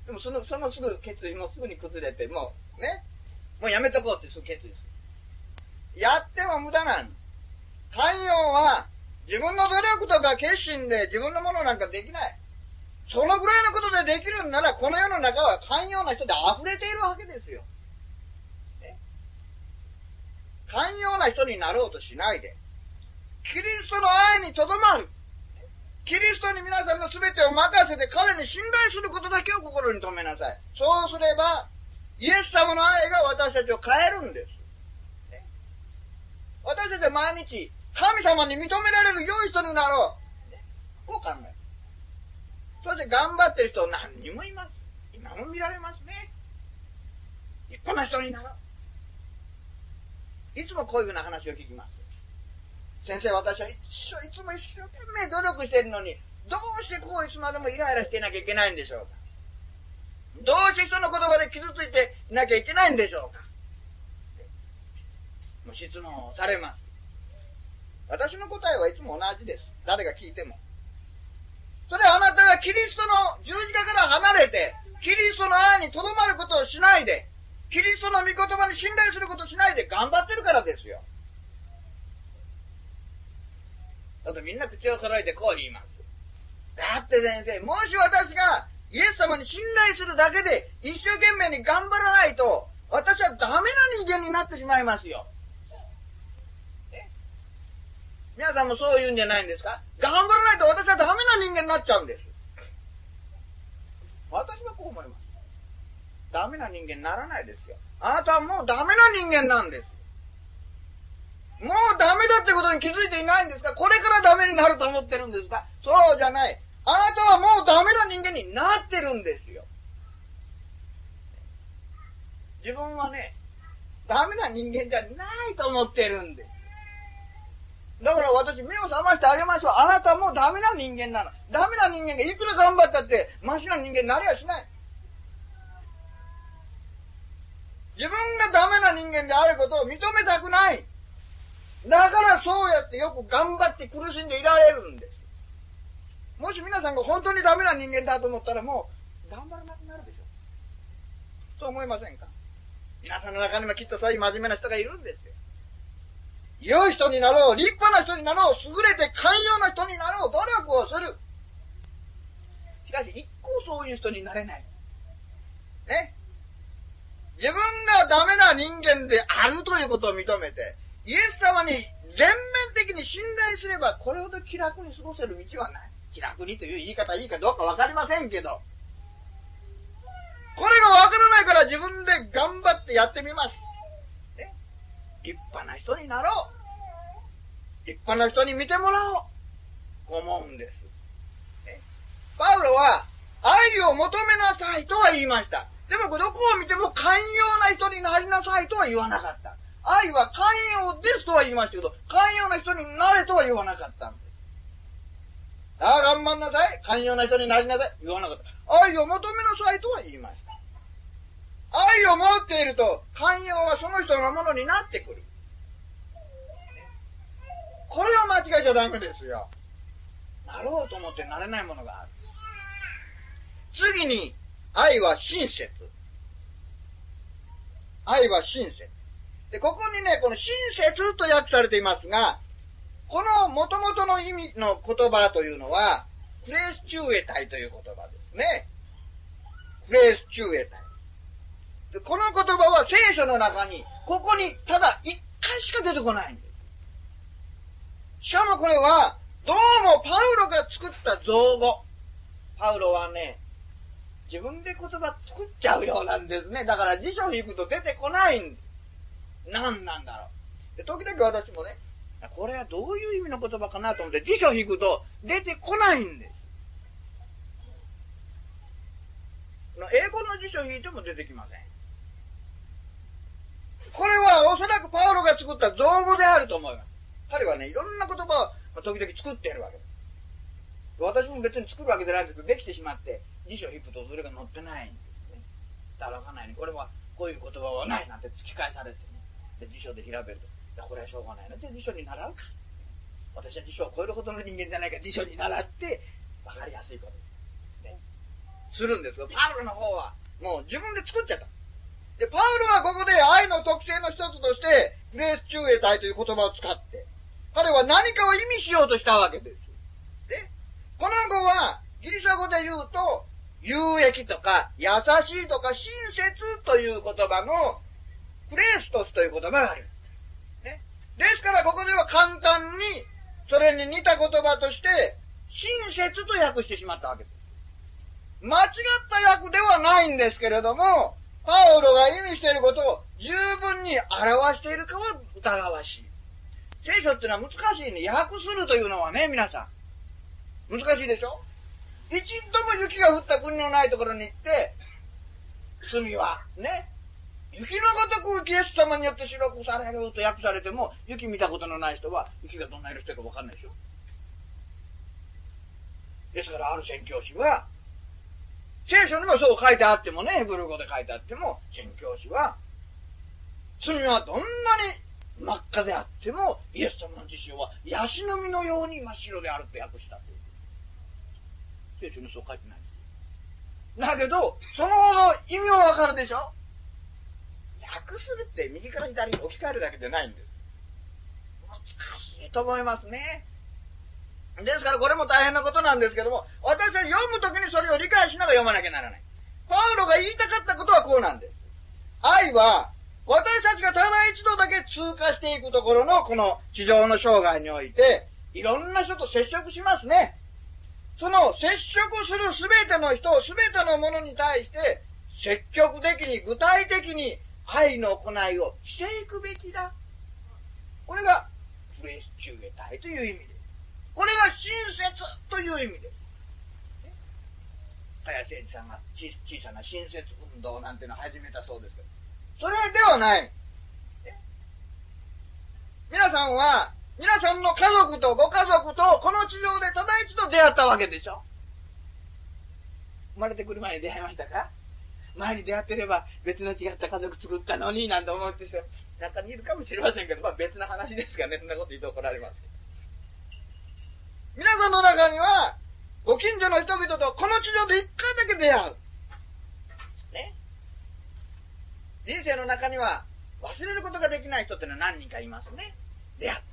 でもそのすぐ決意もすぐに崩れて、もう、ね。もうやめとこうってすぐ決意する。やっても無駄なの。寛容は、自分の努力とか決心で自分のものなんかできない。そのぐらいのことでできるんなら、この世の中は寛容な人で溢れているわけですよ。ね、寛容な人になろうとしないで、キリストの愛にとどまる。キリストに皆さんの全てを任せて彼に信頼することだけを心に留めなさい。そうすれば、イエス様の愛が私たちを変えるんです。ね、私たちは毎日、神様に認められる良い人になろう。こう考える。そして頑張ってる人何人もいます。今も見られますね。立派な人になろう。いつもこういうふうな話を聞きます。先生、私はいつも一生懸命努力しているのに、どうしてこういつまでもイライラしていなきゃいけないんでしょうか。どうして人の言葉で傷ついていなきゃいけないんでしょうか。もう質問をされます。私の答えはいつも同じです。 誰が聞いても。それはあなたがキリストの十字架から離れて、キリストの愛にとどまることをしないで、キリストの御言葉に信頼することをしないで頑張ってるからですよ。だってみんな口を揃えてこう言います。だって先生、もし私がイエス様に信頼するだけで一生懸命に頑張らないと、私はダメな人間になってしまいますよ。皆さんもそう言うんじゃないんですか？頑張らないと私はダメな人間になっちゃうんです。私はこう思います。ダメな人間にならないですよ。あなたはもうダメな人間なんです。もうダメだってことに気づいていないんですか？これからダメになると思ってるんですか？そうじゃない。あなたはもうダメな人間になってるんですよ。自分はね、ダメな人間じゃないと思ってるんです。だから私目を覚ましてあげましょう。あなたはもうダメな人間なの。ダメな人間がいくら頑張ったってマシな人間になりはしない。自分がダメな人間であることを認めたくない。だからそうやってよく頑張って苦しんでいられるんです。もし皆さんが本当にダメな人間だと思ったらもう頑張らなくなるでしょ。そう思いませんか？皆さんの中にもきっとそういう真面目な人がいるんですよ。良い人になろう、立派な人になろう、優れて寛容な人になろう、努力をする。しかし一向そういう人になれない。ね。自分がダメな人間であるということを認めて、イエス様に全面的に信頼すれば、これほど気楽に過ごせる道はない。気楽にという言い方いいかどうかわかりませんけど、これがわからないから自分で頑張ってやってみます。ね、立派な人になろう。立派な人に見てもらおう。こう思うんです。ね、パウロは、愛を求めなさいとは言いました。でもどこを見ても寛容な人になりなさいとは言わなかった。愛は寛容ですとは言いましたけど、寛容な人になれとは言わなかったんです。ああ、頑張んなさい。寛容な人になりなさい。言わなかった。愛を求めなさいとは言いました。愛を持っていると、寛容はその人のものになってくる。これを間違えちゃダメですよ。なろうと思ってなれないものがある。次に、愛は親切。愛は親切。で、ここにね、この親切と訳されていますが、この元々の意味の言葉というのは、クレースチューエタイという言葉ですね。クレースチューエタイ。で、この言葉は聖書の中に、ここにただ一回しか出てこないんです。しかもこれは、どうもパウロが作った造語。パウロはね、自分で言葉作っちゃうようなんですね。だから辞書を引くと出てこないんです。何なんだろう。で、時々私もね、これはどういう意味の言葉かなと思って辞書を引くと出てこないんです。英語の辞書を引いても出てきません。これはおそらくパウロが作った造語であると思います。彼はね、いろんな言葉を時々作っているわけです。私も別に作るわけじゃないですけど、できてしまって辞書を引くとそれが載ってないんですね。だからわかんないね。これはこういう言葉はないなんて突き返されてね。で、辞書で調べると、これはしょうがないな。じゃあ辞書に習うか。私は辞書を超えるほどの人間じゃないから辞書に習って分かりやすいこと、ね、するんですが、パウロの方はもう自分で作っちゃった。で、パウロはここで愛の特性の一つとして、グレースチューエタイという言葉を使って、彼は何かを意味しようとしたわけです。で、この語は、ギリシャ語で言うと、有益とか、優しいとか、親切という言葉の、クレーストスという言葉がある。ね。ですから、ここでは簡単に、それに似た言葉として、親切と訳してしまったわけです。間違った訳ではないんですけれども、パウロが意味していることを十分に表しているかは疑わしい。聖書ってのは難しいね。訳するというのはね、皆さん。難しいでしょ？一度も雪が降った国のないところに行って、罪は、ね、雪のごとくイエス様によって白くされると訳されても、雪見たことのない人は、雪がどんな色してるかわかんないでしょ？ですから、ある宣教師は、聖書にもそう書いてあってもね、ヘブル語で書いてあっても、宣教師は、罪はどんなに真っ赤であっても、イエス様の自身はヤシの実のように真っ白であると訳したという。聖書にそう書いてないんです。だけど、その意味はわかるでしょ？訳するって右から左に置き換えるだけじゃないんです。難しいと思いますね。ですからこれも大変なことなんですけども、私は読むときにそれを理解しながら読まなきゃならない。パウロが言いたかったことはこうなんです。愛は、私たちがただ一度だけ通過していくところのこの地上の生涯において、いろんな人と接触しますね。その接触するすべての人、すべてのものに対して、積極的に具体的に愛の行いをしていくべきだ。これがフレッシュエタイという意味です。これが親切という意味です。林誠二さんが小さな親切運動なんていうのを始めたそうですけど、それではない。皆さんは、皆さんの家族とご家族とこの地上でただ一度出会ったわけでしょ。生まれてくる前に出会いましたか？前に出会ってれば別の違った家族作ったのになんて思ってし中にいるかもしれませんけど、別な話ですからね、そんなこと言うと怒られますけど。皆さんの中には、ご近所の人々とこの地上で一回だけ出会う。ね。人生の中には忘れることができない人ってのは何人かいますね。出会って。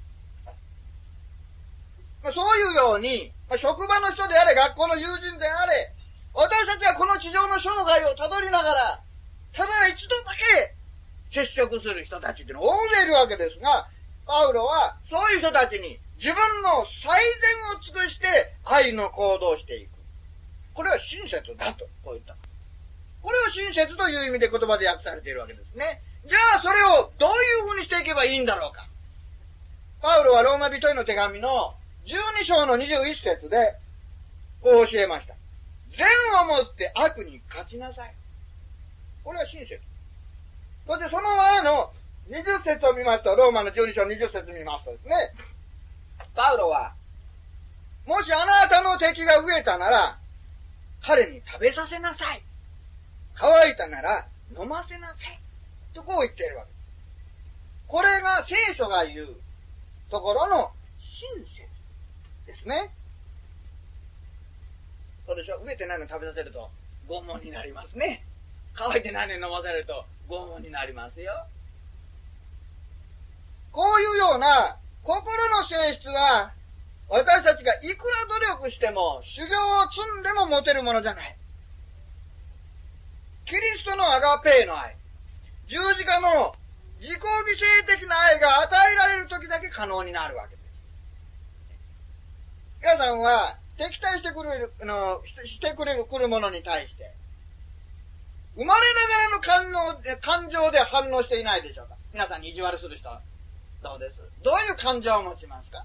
そういうように、職場の人であれ、学校の友人であれ、私たちはこの地上の生涯をたどりながら、ただ一度だけ接触する人たちっていうのは大勢いるわけですが、パウロはそういう人たちに自分の最善を尽くして愛の行動をしていく。これは親切だと、こう言った。これを親切という意味で言葉で訳されているわけですね。じゃあそれをどういうふうにしていけばいいんだろうか。パウロはローマ人への手紙の12章の21節でこう教えました。善をもって悪に勝ちなさい。これは親切。そしてその前の20節を見ますと、ローマの12章20節を見ますとですね、パウロは、もしあなたの敵が飢えたなら、彼に食べさせなさい。乾いたなら飲ませなさい。とこう言っているわけです。これが聖書が言うところの親切ですね。そうでしょ。飢えてないの食べさせると拷問になりますね。乾いてないの飲ませると拷問になりますよ。こういうような心の性質は私たちがいくら努力しても修行を積んでも持てるものじゃない。キリストのアガペーの愛、十字架の自己犠牲的な愛が与えられる時だけ可能になるわけです。皆さんは敵対してくるものに対して、生まれながらの感情で反応していないでしょうか。皆さんに意地悪する人、どうです？どういう感情を持ちますか？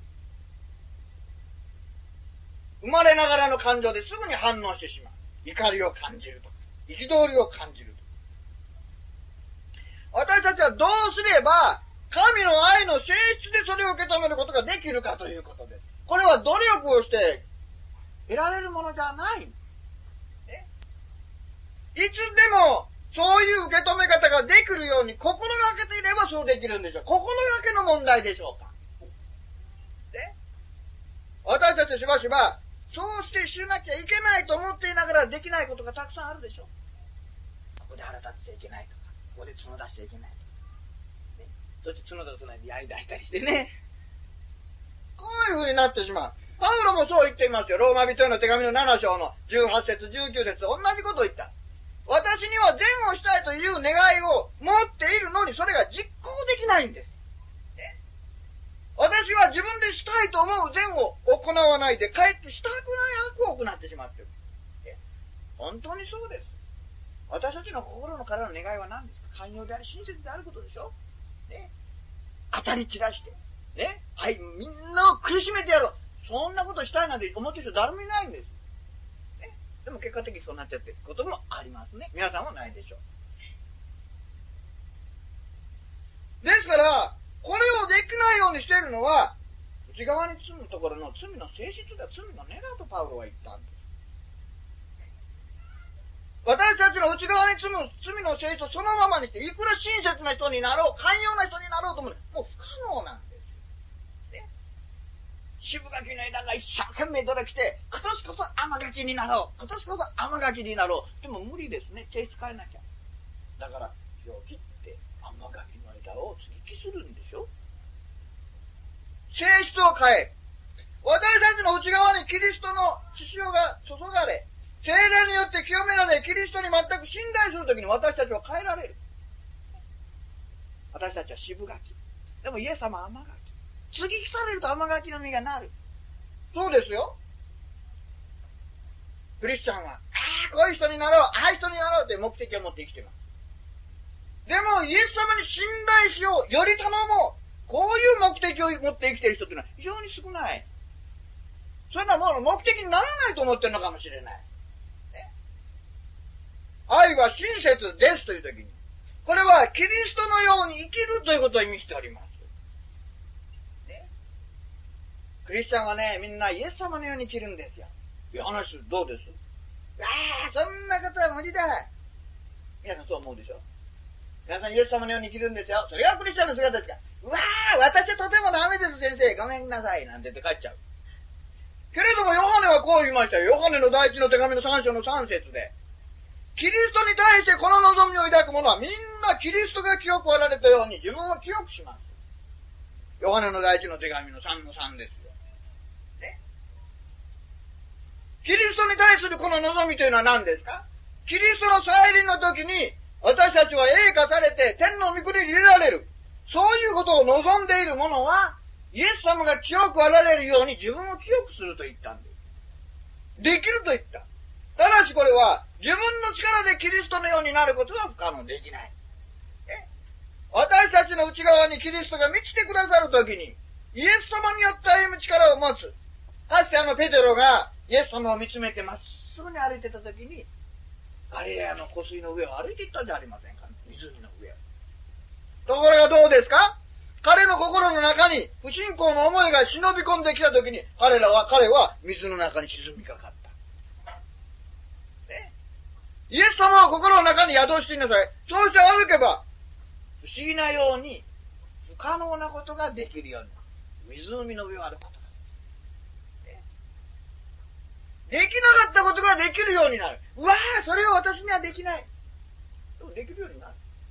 生まれながらの感情ですぐに反応してしまう。怒りを感じるとか、憤りを感じるとか。私たちはどうすれば、神の愛の性質でそれを受け止めることができるかということです。これは努力をして得られるものじゃない。いつでもそういう受け止め方ができるように心がけていればそうできるんでしょう。心がけの問題でしょうか。私たちしばしばそうしてしなきゃいけないと思っていながらできないことがたくさんあるでしょう。ここで腹立っちゃいけないとか、ここで角出しちゃいけないとか、そして角出さないでやり出したりしてね。こういう風になってしまう。パウロもそう言っていますよ。ローマ人への手紙の7章の18節19節同じことを言った。私には善をしたいという願いを持っているのにそれが実行できないんです。私は自分でしたいと思う善を行わないで、かえってしたくない悪を行ってしまっている。本当にそうです。私たちの心のからの願いは何ですか？寛容であり親切であることでしょ。当たり散らして。はい、みんなを苦しめてやろう。そんなことしたいなんて思ってる人誰もいないんです。でも結果的にそうなっちゃってることもありますね。皆さんはないでしょう。ですから、これをできないようにしているのは、内側に罪のところの罪の性質だ、罪の根だとパウロは言ったんです。 私たちの内側に罪の性質をそのままにして、いくら親切な人になろう、寛容な人になろうとも、もう不可能なんですよ。ね。渋柿の枝が一生懸命努力して、今年こそ甘柿になろう。今年こそ甘柿になろう。でも無理ですね。性質変えなきゃ。だから、木を切って甘柿の枝を接ぎ木するんでしょ。性質を変え、私たちの内側にキリストの血潮が注がれ、聖霊によって清められ、キリストに全く信頼するときに私たちは変えられる。私たちは渋柿。でもイエス様は甘柿。接ぎ木されると甘柿の実がなる。そうですよ。クリスチャンは、こういう人になろう、ああいう人になろうという目的を持って生きています。でも、イエス様に信頼しよう、より頼もう、こういう目的を持って生きている人というのは非常に少ない。それはもう目的にならないと思ってるのかもしれない。愛は親切ですというときに、これはキリストのように生きるということを意味しております。ね、クリスチャンはね、みんなイエス様のように生きるんですよ。いや、話どうです？そんなことは無理だ。皆さんそう思うでしょ？皆さんイエス様のように生きるんですよ。それがクリスチャンの姿ですから。私はとてもダメです、先生。ごめんなさい。なんて言って帰っちゃう。けれども、ヨハネはこう言いましたよ。ヨハネの第一の手紙の3章の3節で。キリストに対してこの望みを抱く者はみんなキリストが清くあられたように自分を清くします。ヨハネの第一の手紙の3の3ですよ。ね。キリストに対するこの望みというのは何ですか？キリストの再臨の時に私たちは栄華されて天の御国に入れられる。そういうことを望んでいる者はイエス様が清くあられるように自分を清くすると言ったんです。できると言った。ただしこれは自分の力でキリストのようになることは不可能できない。私たちの内側にキリストが満ちてくださるときに、イエス様によって歩む力を持つ。かつてペテロがイエス様を見つめてまっすぐに歩いてたときに、ガリレアの湖水の上を歩いていったんじゃありませんか。湖の上を。ところがどうですか？彼の心の中に不信仰の思いが忍び込んできたときに、彼は水の中に沈みかかった。イエス様は心の中に宿していなさい。そうして歩けば、不思議なように、不可能なことができるようになる。湖の上を歩くことができなかったことができるようになる。それは私にはできない。でもできるようになる。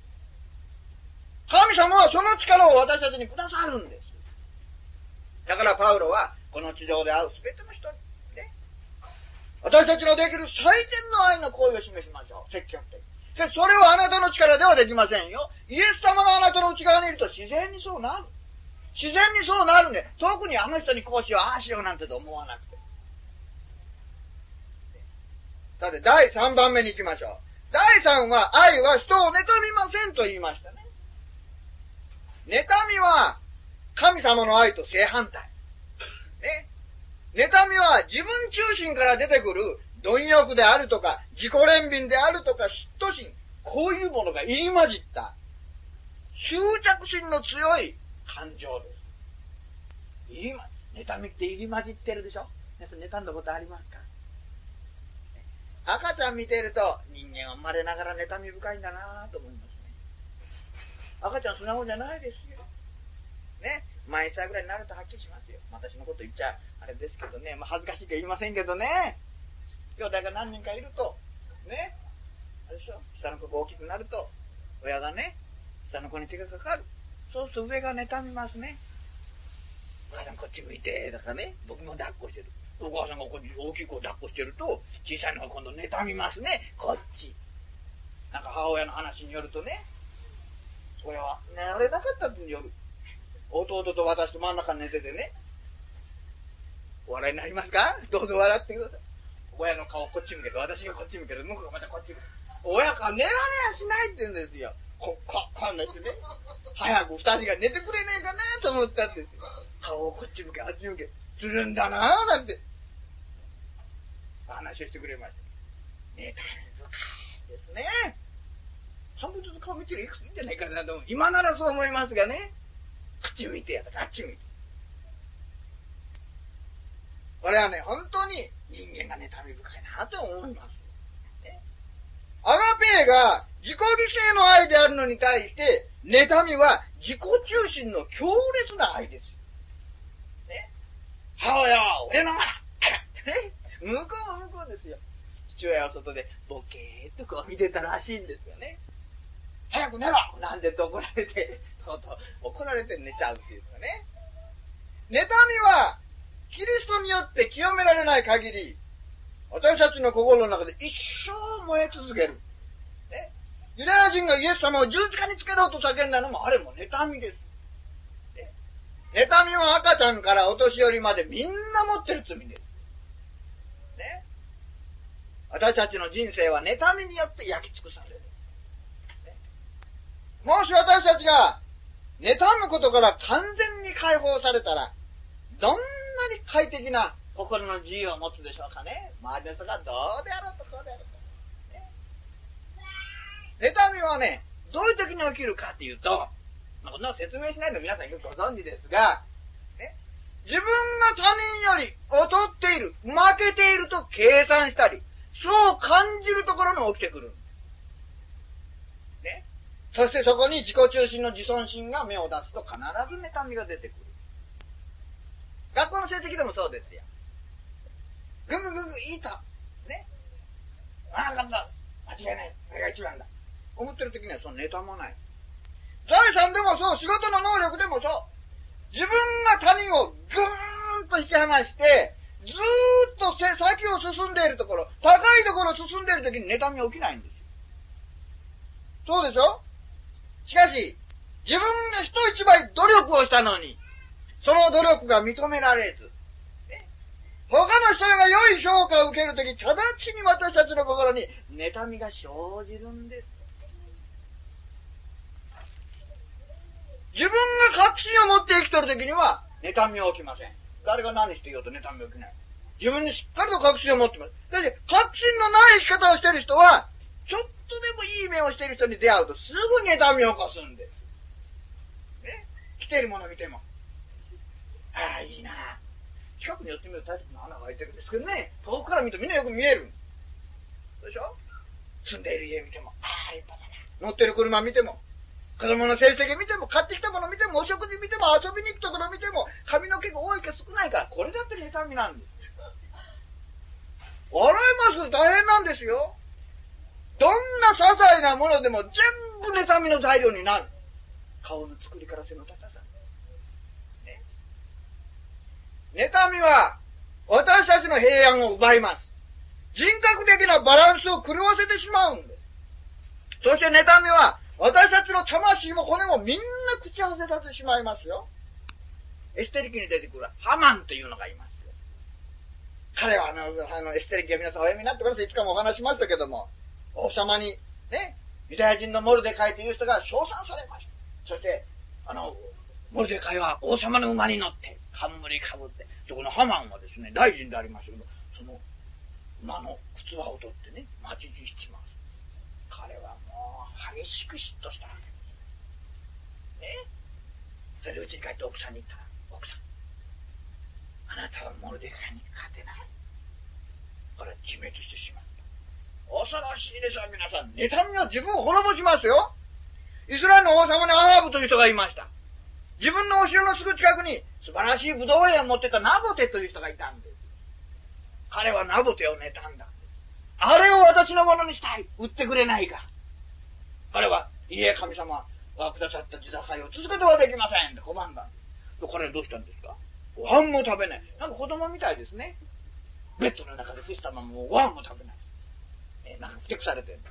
神様はその力を私たちにくださるんです。だからパウロは、この地上で会うすべての人に、私たちのできる最善の愛の行為を示しましょう。積極的。それはあなたの力ではできませんよ。イエス様があなたの内側にいると自然にそうなる。自然にそうなるんで、特にあの人にこうしよう、ああしようなんてと思わなくて。さて、第3番目に行きましょう。第3は、愛は人を妬みませんと言いましたね。妬みは、神様の愛と正反対。ね。妬みは自分中心から出てくる貪欲であるとか、自己憐憫であるとか、嫉妬心、こういうものが入り混じった、執着心の強い感情です。妬みって入り混じってるでしょ？皆さん妬んだことありますか？赤ちゃん見てると、人間は生まれながら妬み深いんだなと思いますね。赤ちゃん素直じゃないですよ。ね。毎歳ぐらいになるとはっきりしますよ。私のこと言っちゃあれですけどね。恥ずかしいと言いませんけどね。兄弟が何人かいると、ね。あれでしょ。下の子が大きくなると、親がね、下の子に手がかかる。そうすると上が妬みますね。お母さんこっち向いて、だからね、僕も抱っこしてる。お母さんがこっち大きい子を抱っこしてると、小さいのが今度妬みますね。こっち。なんか母親の話によるとね、親は寝られなかったって夜。弟と私と真ん中に寝ててね。お笑いになりますか？どうぞ笑ってください。親の顔こっち向けて、私がこっち向けて、向こうがまたこっち向けて。親が寝られやしないって言うんですよ。こんなってね。早く二人が寝てくれねえかなと思ったんですよ。顔をこっち向け、あっち向け、するんだなぁなんて。話をしてくれました。妬み深いですね。半分ずつ顔見てるいくついいんじゃないかなと思う。今ならそう思いますがね。こっち向いてやったらあっち向いて。これはね、本当に人間が妬み深いなと思います。ね、 アガペーが自己犠牲の愛であるのに対して、妬みは自己中心の強烈な愛ですよ。ね。母親は俺のがね。向こうも向こうですよ。父親は外でボケーっとこう見てたらしいんですよね。早く寝ろなんて怒られて、怒られて寝ちゃうっていうかね。妬みは、キリストによって清められない限り、私たちの心の中で一生燃え続ける。ね。ユダヤ人がイエス様を十字架につけろと叫んだのも、あれも妬みです。ね。妬みは赤ちゃんからお年寄りまでみんな持ってる罪です。ね。私たちの人生は妬みによって焼き尽くされる。ね。もし私たちが妬むことから完全に解放されたら、どんなに快適な心の自由を持つでしょうかね。周りの人がどうであろうとこうであろうと。ね、妬みはね、どういう時に起きるかっていうと、こんなの説明しないの皆さんよくご存知ですが、ね、自分が他人より劣っている、負けていると計算したり、そう感じるところに起きてくる。ね。そしてそこに自己中心の自尊心が芽を出すと必ず妬みが出てくる。学校の成績でもそうですよ。ぐぐぐぐいいと。ね。ああ、勝った。間違いない。これが一番だ。思ってる時にはその妬まない。財産でもそう、仕事の能力でもそう。自分が他人をぐーっと引き離して、ずーっと先を進んでいるところ、高いところを進んでいる時に妬みは起きないんですよ。そうでしょ？しかし、自分が人一倍努力をしたのに、その努力が認められず、他の人が良い評価を受けるとき、直ちに私たちの心に妬みが生じるんです。自分が確信を持って生きとるときには、妬みは起きません。誰が何していようと妬みは起きない。自分にしっかりと確信を持ってます。だって、確信のない生き方をしている人は、ちょっとでもいい目をしている人に出会うと、すぐに妬みを起こすんです。ね。来ているものを見ても。ああ、いいな。近くに寄ってみると大体の穴が開いてるんですけどね、遠くから見るとみんなよく見える。そうでしょ？住んでいる家見ても、ああ、立派だな。乗ってる車見ても、子供の成績見ても、買ってきたもの見ても、お食事見ても、遊びに行くところ見ても、髪の毛が多いか少ないか、これだって妬みなんです。笑います。大変なんですよ。どんな些細なものでも全部妬みの材料になる。顔の作りから背の高さ。妬みは、私たちの平安を奪います。人格的なバランスを狂わせてしまうんです。そして妬みは、私たちの魂も骨もみんな口合わせさせてしまいますよ。エステリ記に出てくるハマンというのがいますよ。彼はエステリ記は皆さんお読みになってください。いつかもお話しましたけども、王様に、ね、ユダヤ人のモルデカイという人が称賛されました。そして、モルデカイは王様の馬に乗って、冠かぶって、そこのハマンはですね、大臣でありましたけど、その馬の靴輪を取ってね、待ちじします。彼はもう激しく嫉妬したわけです。ね。それで家に帰って奥さんに言ったら、奥さん、あなたはモルデカイに勝てない。これは自滅してしまった。恐ろしいですよ、皆さん。妬みは自分を滅ぼしますよ。イスラエルの王様にアハブという人がいました。自分のお城のすぐ近くに素晴らしいブドウ園を持ってたナボテという人がいたんです。彼はナボテを妬んだんです。あれを私のものにしたい。売ってくれないか。彼は、いいえ、神様がくださった自堕祭を続けてはできませんって拒んだんです。彼はどうしたんですか？ご飯も食べない。なんか子供みたいですね。ベッドの中で伏したままご飯も食べない。なんかふてくされてるんです。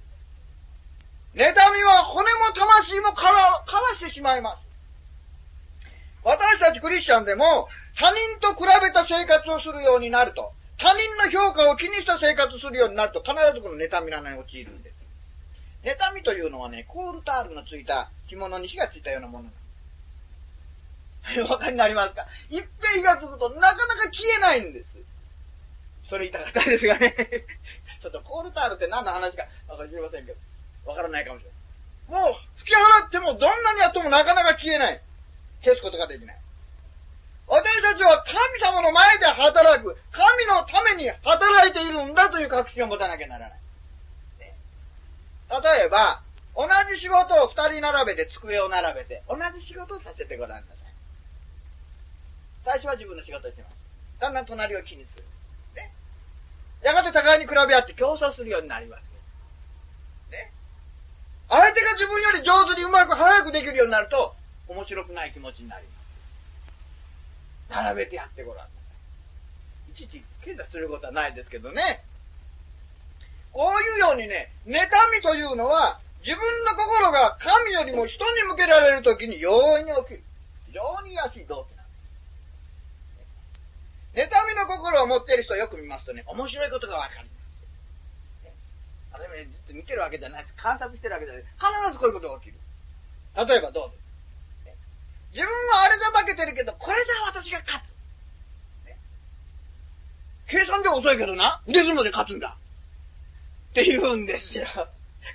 妬みは骨も魂もかわしてしまいます。私たちクリスチャンでも他人と比べた生活をするようになると、他人の評価を気にした生活をするようになると必ずこの妬みの穴に陥るんです。妬みというのはね、コールタールのついた着物に火がついたようなものなんです。お分かりになりますか？一遍火がつくとなかなか消えないんです。それ言いたかったですがね。ちょっとコールタールって何の話かわかりませんけど、わからないかもしれない。もう吹き払ってもどんなにやってもなかなか消えない。消すことができない。私たちは神様の前で働く、神のために働いているんだという確信を持たなきゃならない。 例えば、同じ仕事を二人並べて机を並べて、同じ仕事をさせてごらんなさい。最初は自分の仕事をしてます。だんだん隣を気にする。ね。やがて互いに比べ合って競争するようになります。ね。相手が自分より上手にうまく早くできるようになると、面白くない気持ちになります。並べてやってごらんなさい。いちいち検査することはないですけどね。こういうようにね、妬みというのは、自分の心が神よりも人に向けられるときに容易に起きる。非常に安い動機なんです。妬みの心を持っている人をよく見ますとね、面白いことがわかります。ね、あれね、ずっと見てるわけじゃないです。観察してるわけじゃないです。必ずこういうことが起きる。例えばどうです、ね、自分はあれじゃ負けてるけど、これじゃ私が勝つ。ね、計算では遅いけどな、腕相撲で勝つんだ。って言うんですよ。必ず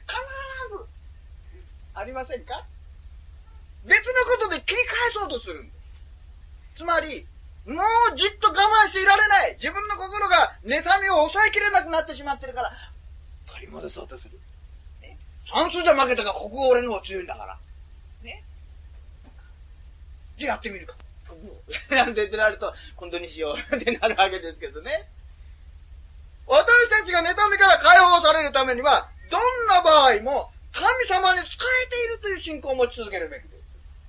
ありませんか？別のことで切り返そうとするんです。つまり、もうじっと我慢していられない。自分の心が妬みを抑えきれなくなってしまってるから、取り戻そうとする。ね、算数じゃ負けたから、ここは俺の方が強いんだから。ね。じゃあやってみるか。なんて言ってられると、今度にしようってなるわけですけどね。私たちが妬みから解放されるためには、どんな場合も神様に仕えているという信仰を持ち続けるべきです。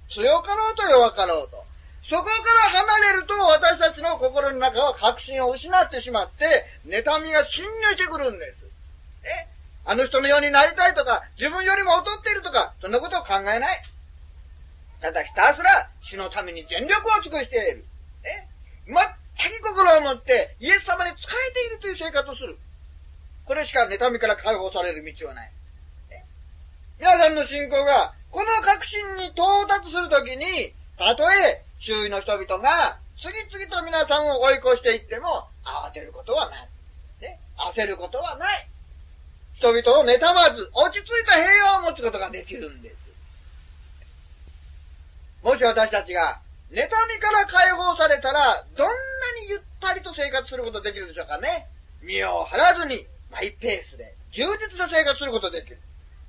強かろうと弱かろうと。そこから離れると私たちの心の中は確信を失ってしまって、妬みが侵入してくるんです。あの人のようになりたいとか、自分よりも劣っているとか、そんなことを考えない。ただひたすら主のために全力を尽くしている。全く心を持ってイエス様に仕えているという生活をする。これしか妬みから解放される道はない。皆さんの信仰がこの確信に到達するときに、たとえ周囲の人々が次々と皆さんを追い越していっても慌てることはない。焦ることはない。人々を妬まず落ち着いた平和を持つことができるんです。もし私たちが妬みから解放されたら、どんなにゆったりと生活することができるでしょうかね。身を張らずに、マイペースで、充実な生活することができる。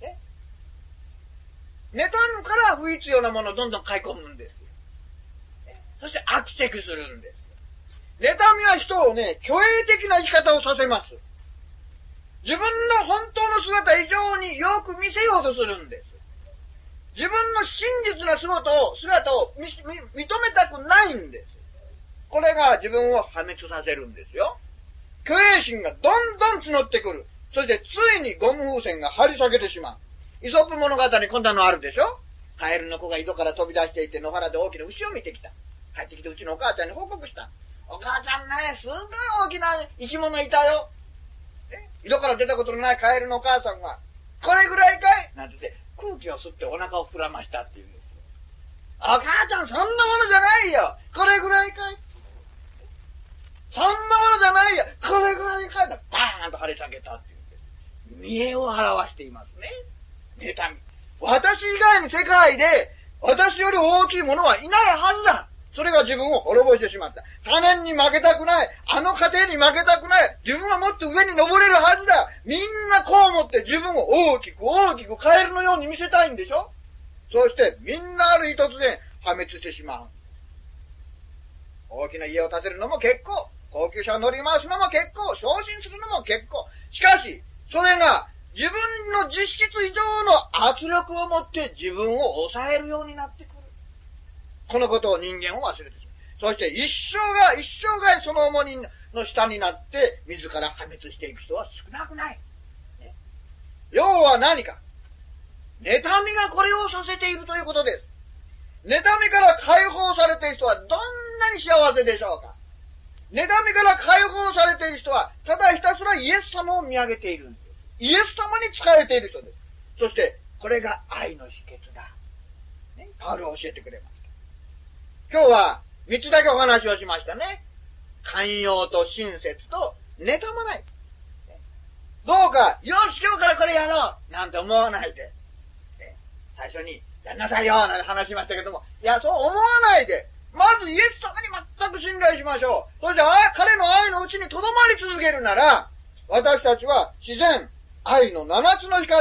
妬むから不必要なものをどんどん買い込むんです。そして悪せくするんです。妬みは人をね、虚栄的な生き方をさせます。自分の本当の姿以上によく見せようとするんです。自分の真実な姿を認めたくないんです。これが自分を破滅させるんですよ。虚栄心がどんどん募ってくる。そしてついにゴム風船が張り裂けてしまう。イソップ物語にこんなのあるでしょ？カエルの子が井戸から飛び出していて野原で大きな牛を見てきた。帰ってきてうちのお母ちゃんに報告した。お母ちゃんね、すごい大きな生き物いたよ。井戸から出たことのないカエルのお母さんが、これぐらいかいなんて言って空気を吸ってお腹を膨らましたって言うんですよ。お母ちゃんそんなものじゃないよ。これぐらいかいそんなものじゃないよ。これぐらいかいバーンと張り裂けたって言うんです。見栄を表していますね。妬み。私以外に世界で私より大きいものはいないはずだ。それが自分を滅ぼしてしまった。他人に負けたくない。あの家庭に負けたくない。自分はもっと上に登れるはずだ。みんなこう思って自分を大きくカエルのように見せたいんでしょ？そうしてみんなある一つで破滅してしまう。大きな家を建てるのも結構。高級車を乗り回すのも結構。昇進するのも結構。しかし、それが自分の実質以上の圧力を持って自分を抑えるようになってくる。このことを人間を忘れてしまう。そして一生涯その重荷の下になって自ら破滅していく人は少なくない。要は何か。妬みがこれをさせているということです。妬みから解放されている人はどんなに幸せでしょうか。妬みから解放されている人はただひたすらイエス様を見上げているんです。イエス様に仕えている人です。そしてこれが愛の秘訣だ。パウロは教えてくれました。今日は3つだけお話をしましたね。寛容と親切と妬まない。どうか、よし今日からこれやろうなんて思わないで。最初にやんなさいよなんて話しましたけども、いやそう思わないで、まずイエス様に全く信頼しましょう。そして彼の愛のうちに留まり続けるなら、私たちは自然、愛の7つの光、喜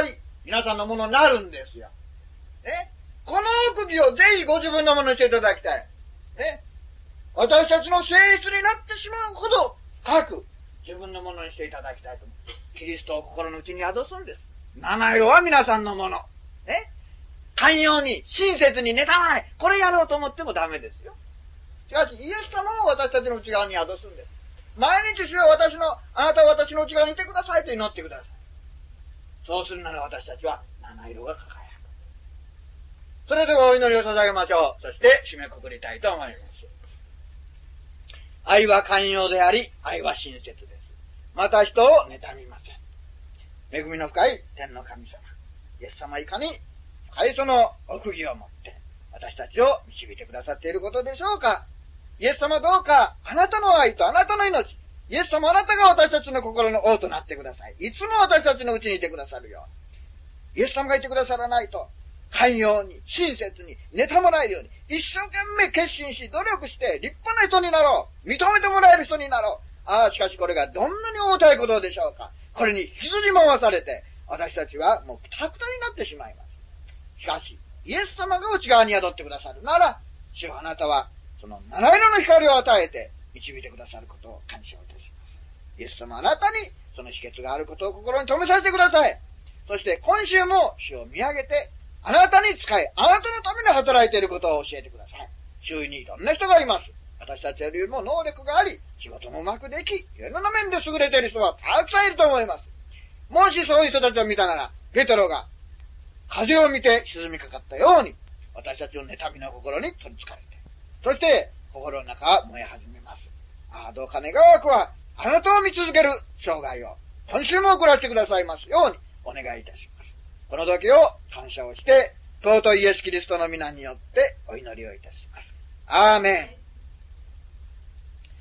皆さんのものになるんですよ。この奥義をぜひご自分のものにしていただきたい。私たちの性質になってしまうほど深く自分のものにしていただきたいと思う。キリストを心の内に宿すんです。七色は皆さんのもの。寛容に、親切に妬まない。これやろうと思ってもダメですよ。しかし、イエス様を私たちの内側に宿すんです。毎日主はあなたは私の内側にいてくださいと祈ってください。そうするなら私たちは七色が輝く。それではお祈りを捧げましょう。そして締めくくりたいと思います。愛は寛容であり、愛は親切です。また人を妬みません。恵みの深い天の神様。イエス様いかに深いその奥義を持って、私たちを導いてくださっていることでしょうか。イエス様どうか、あなたの愛とあなたの命、イエス様あなたが私たちの心の王となってください。いつも私たちのうちにいてくださるように。イエス様がいてくださらないと、寛容に、親切に、妬まないように、一生懸命決心し、努力して、立派な人になろう。認めてもらえる人になろう。しかしこれがどんなに重たいことでしょうか。これに引きずり回されて、私たちはもうくたくたになってしまいます。しかし、イエス様が内側に宿ってくださるなら、主あなたは、その七色の光を与えて、導いてくださることを感謝いたします。イエス様あなたに、その秘訣があることを心に留めさせてください。そして今週も主を見上げて、あなたに仕え、あなたのために働いていることを教えてください。周囲にいろんな人がいます。私たちよりも能力があり、仕事もうまくでき、いろんな面で優れている人はたくさんいると思います。もしそういう人たちを見たなら、ペテロが風を見て沈みかかったように、私たちの妬みの心に取り憑かれて、そして心の中は燃え始めます。どうか願わくは、あなたを見続ける生涯を、今週も送らせてくださいますようにお願いいたします。この時を感謝をして、尊いイエス・キリストの皆によってお祈りをいたします。アーメン。